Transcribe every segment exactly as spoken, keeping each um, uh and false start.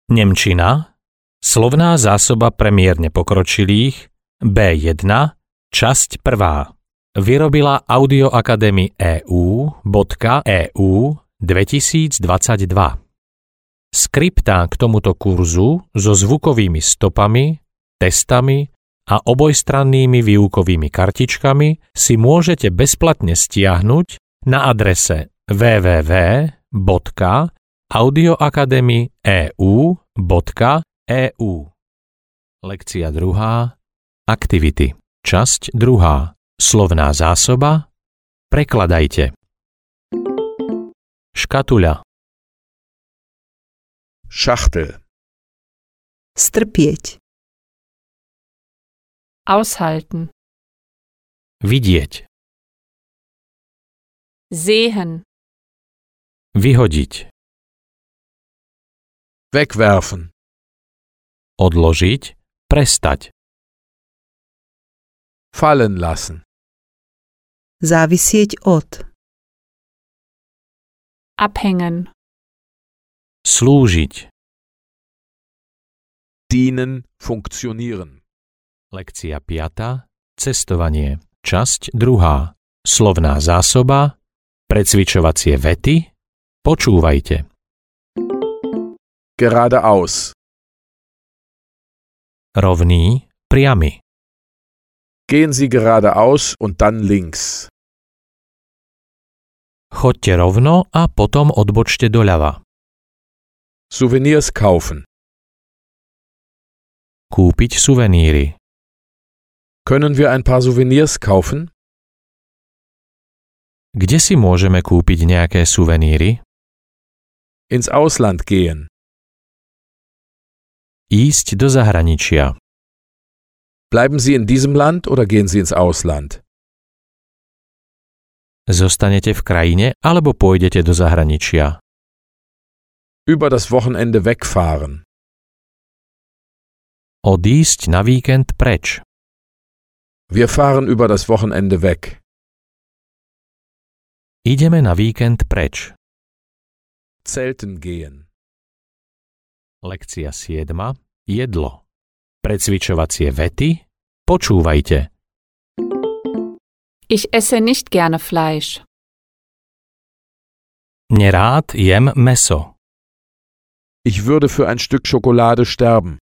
Nemčina, slovná zásoba pre mierne pokročilých, bé jedna, časť prvá. Vyrobila Audio Academy é ú bodka é ú dvetisícdvadsaťdva. Skriptá k tomuto kurzu so zvukovými stopami, testami a obojstrannými výukovými kartičkami si môžete bezplatne stiahnuť na adrese w w w bodka audioacademy bodka é ú bodka é ú. Lekcia druhá. Aktivity. Časť druhá. Slovná zásoba. Prekladajte. Škatuľa. Schachtel. Strpieť. Aushalten. Vidieť. Sehen. Vyhodiť. Wegwerfen. Odložiť. Prestať. Fallen lassen. Závisieť od. Abhängen. Slúžiť. Dienen, funktionieren. Lekcia piata. Cestovanie. Časť druhá. Slovná zásoba. Precvičovacie vety. Počúvajte. Geradeaus. Rovný, priamy. Gehen Sie geradeaus und dann links. Choďte rovno a potom odbočte doľava. Souvenirs kaufen. Kúpiť suveníry. Können wir ein paar Souvenirs kaufen? Kde si môžeme kúpiť nejaké suveníry? Ins Ausland gehen. Ísť do zahraničia. Bleiben Sie in diesem Land oder gehen Sie ins Ausland? Zostanete v krajine alebo pôjdete do zahraničia? Über das Wochenende wegfahren. Odísť na víkend preč. Wir fahren über das Wochenende weg. Ideme na víkend preč. Zelten gehen. Lekcia siedma. Jedlo. Precvičovacie vety. Počúvajte. Ich esse nicht gerne Fleisch. Nerád jem mäso. Ich würde für ein Stück Schokolade sterben.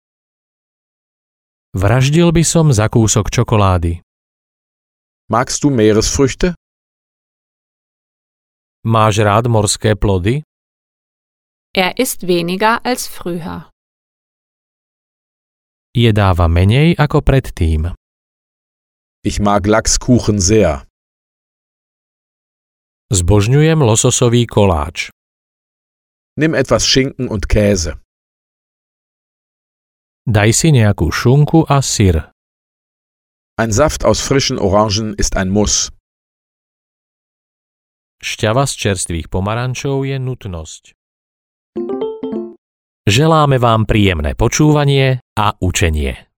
Vraždil by som za kúsok čokolády. Magst du Meeresfrüchte? Máš rád morské plody? Er isst weniger als früher. Jedáva menej ako predtým. Ich mag Lachskuchen sehr. Zbožňujem lososový koláč. Nimm etwas Schinken und Käse. Daj si nejakú šunku a syr. Ein Saft aus frischen Orangen ist ein Muss. Šťava z čerstvých pomarančov je nutnosť. Želáme vám príjemné počúvanie a učenie.